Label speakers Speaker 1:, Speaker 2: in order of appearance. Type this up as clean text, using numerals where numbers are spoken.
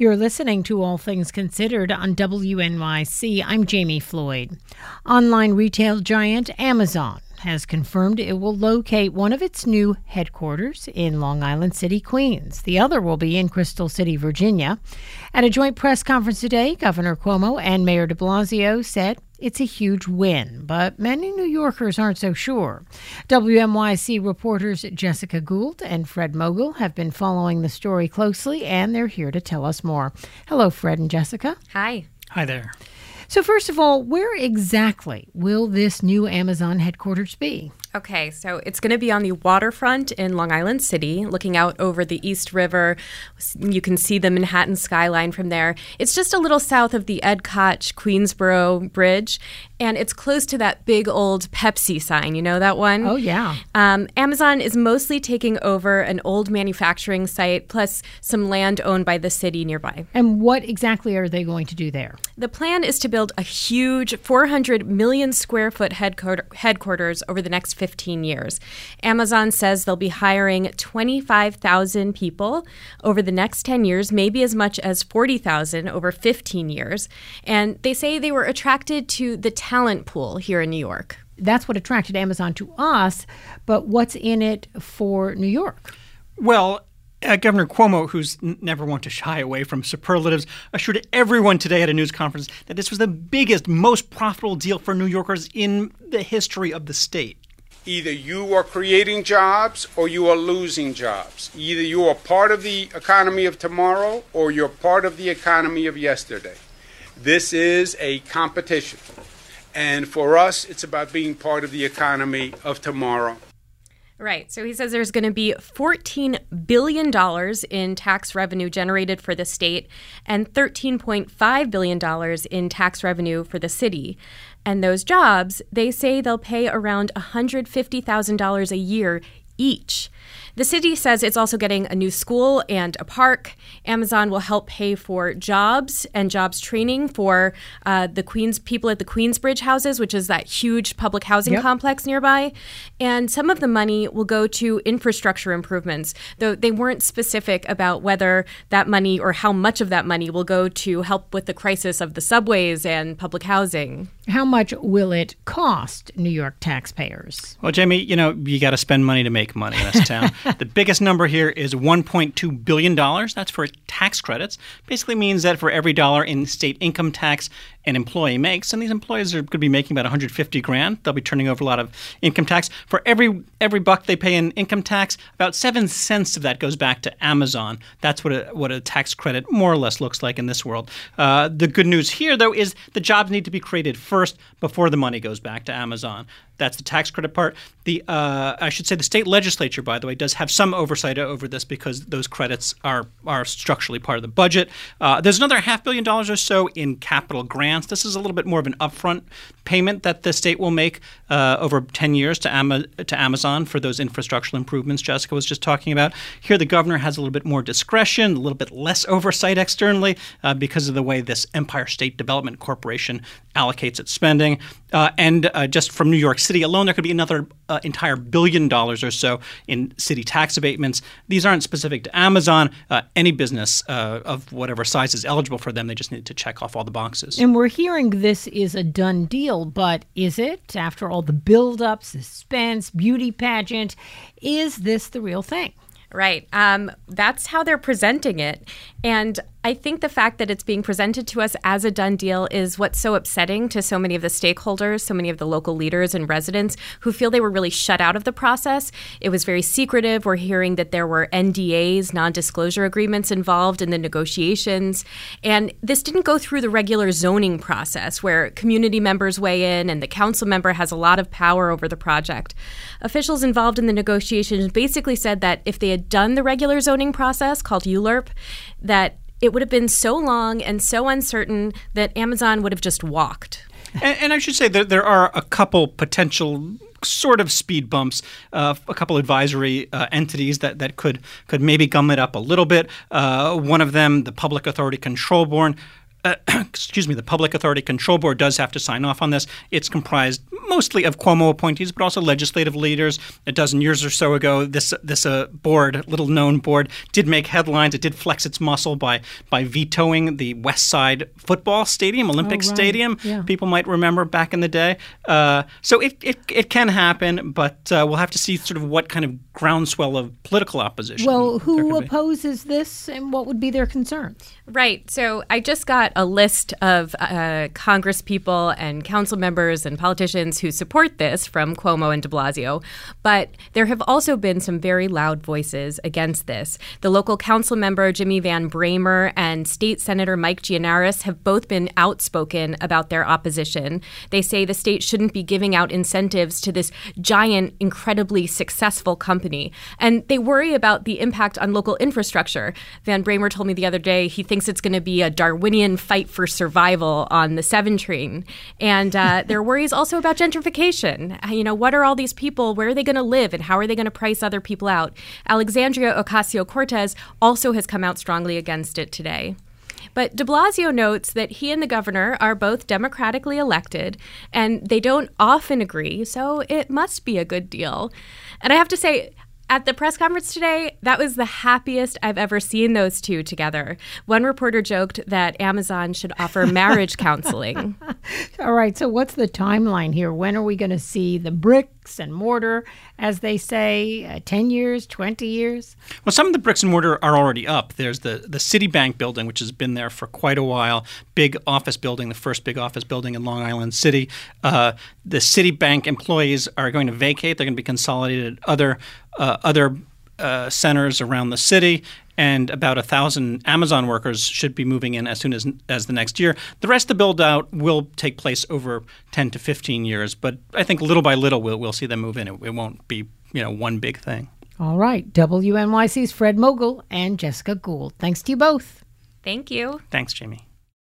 Speaker 1: You're listening to All Things Considered on WNYC. I'm Jamie Floyd. Online retail giant Amazon has confirmed it will locate one of its new headquarters in Long Island City, Queens. The other will be in Crystal City, Virginia. At a joint press conference today, Governor Cuomo and Mayor de Blasio said it's a huge win, but many New Yorkers aren't so sure. WNYC reporters Jessica Gould and Fred Mogul have been following the story closely, and they're here to tell us more. Hello, Fred and Jessica.
Speaker 2: Hi.
Speaker 3: Hi there.
Speaker 1: So first of all, where exactly will this new Amazon headquarters be?
Speaker 2: Okay, so it's going to be on the waterfront in Long Island City, looking out over the East River. You can see the Manhattan skyline from there. It's just a little south of the Ed Koch Queensboro Bridge, and it's close to that big old Pepsi sign. You know that one?
Speaker 1: Oh, yeah.
Speaker 2: Amazon is mostly taking over an old manufacturing site, plus some land owned by the city nearby.
Speaker 1: And what exactly are they going to do there?
Speaker 2: The plan is to build a huge 400 million square foot headquarters over the next 15 years. Amazon says they'll be hiring 25,000 people over the next 10 years, maybe as much as 40,000 over 15 years. And they say they were attracted to the talent pool here in New York.
Speaker 1: That's what attracted Amazon to us, but what's in it for New York?
Speaker 3: Well, Governor Cuomo, who's never one to shy away from superlatives, assured everyone today at a news conference that this was the biggest, most profitable deal for New Yorkers in the history of the state.
Speaker 4: Either you are creating jobs or you are losing jobs. Either you are part of the economy of tomorrow or you're part of the economy of yesterday. This is a competition. And for us, it's about being part of the economy of tomorrow.
Speaker 2: Right. So he says there's going to be $14 billion in tax revenue generated for the state and $13.5 billion in tax revenue for the city. And those jobs, they say they'll pay around $150,000 a year each. The city says it's also getting a new school and a park. Amazon will help pay for jobs and jobs training for the people at the Queensbridge houses, which is that huge public housing complex nearby. And some of the money will go to infrastructure improvements, though they weren't specific about whether that money or how much of that money will go to help with the crisis of the subways and public housing.
Speaker 1: How much will it cost New York taxpayers?
Speaker 3: Well, Jamie, you got to spend money to make money in this town. The biggest number here is $1.2 billion. That's for tax credits. Basically means that for every dollar in state income tax an employee makes, and these employees are going to be making about $150,000. They'll be turning over a lot of income tax. For every buck they pay in income tax, about 7 cents of that goes back to Amazon. That's what a tax credit more or less looks like in this world. The good news here, though, is the jobs need to be created first before the money goes back to Amazon. That's the tax credit part. I should say the state legislature, by the way, does have some oversight over this because those credits are structurally part of the budget. There's another $500 million or so in capital grants. This is a little bit more of an upfront payment that the state will make over 10 years to Amazon for those infrastructural improvements Jessica was just talking about. Here, the governor has a little bit more discretion, a little bit less oversight externally because of the way this Empire State Development Corporation allocates its spending. And just from New York City alone, there could be another entire $1 billion or so in city tax abatements. These aren't specific to Amazon. Any business of whatever size is eligible for them, they just need to check off all the boxes.
Speaker 1: And we're hearing this is a done deal, but is it? After all the build-up, suspense, beauty pageant, is this the real thing?
Speaker 2: Right. That's how they're presenting it. And I think the fact that it's being presented to us as a done deal is what's so upsetting to so many of the stakeholders, so many of the local leaders and residents who feel they were really shut out of the process. It was very secretive. We're hearing that there were NDAs, non-disclosure agreements involved in the negotiations. And this didn't go through the regular zoning process where community members weigh in and the council member has a lot of power over the project. Officials involved in the negotiations basically said that if they had done the regular zoning process called ULURP, that it would have been so long and so uncertain that Amazon would have just walked.
Speaker 3: And I should say that there are a couple potential sort of speed bumps, a couple advisory entities that could maybe gum it up a little bit. One of them, the Public Authority Control Board, the Public Authority Control Board does have to sign off on this. It's comprised mostly of Cuomo appointees, but also legislative leaders. A dozen years or so ago, this board, little-known board, did make headlines. It did flex its muscle by vetoing the West Side football stadium, Olympic Stadium. Yeah. People might remember back in the day. So it can happen, but we'll have to see sort of what kind of groundswell of political opposition.
Speaker 1: Well, who opposes this, and what would be their concerns?
Speaker 2: Right. So I just got a list of Congress people and council members and politicians who support this from Cuomo and de Blasio. But there have also been some very loud voices against this. The local council member, Jimmy Van Bramer, and State Senator Mike Gianaris have both been outspoken about their opposition. They say the state shouldn't be giving out incentives to this giant, incredibly successful company. And they worry about the impact on local infrastructure. Van Bramer told me the other day he thinks it's going to be a Darwinian fight for survival on the 7 train. And their worries also about gentrification. You know, what are all these people? Where are they going to live? And how are they going to price other people out? Alexandria Ocasio-Cortez also has come out strongly against it today. But de Blasio notes that he and the governor are both democratically elected, and they don't often agree, so it must be a good deal. And I have to say, at the press conference today, that was the happiest I've ever seen those two together. One reporter joked that Amazon should offer marriage counseling.
Speaker 1: All right, so what's the timeline here? When are we going to see the bricks and mortar, as they say, 10 years, 20 years?
Speaker 3: Well, some of the bricks and mortar are already up. There's the Citibank building, which has been there for quite a while, big office building, the first big office building in Long Island City. The Citibank employees are going to vacate. They're going to be consolidated at other centers around the city, and about 1,000 Amazon workers should be moving in as soon as the next year. The rest of the build-out will take place over 10 to 15 years, but I think little by little we'll see them move in. It won't be one big thing.
Speaker 1: All right. WNYC's Fred Mogul and Jessica Gould. Thanks to you both.
Speaker 2: Thank you.
Speaker 3: Thanks, Jamie.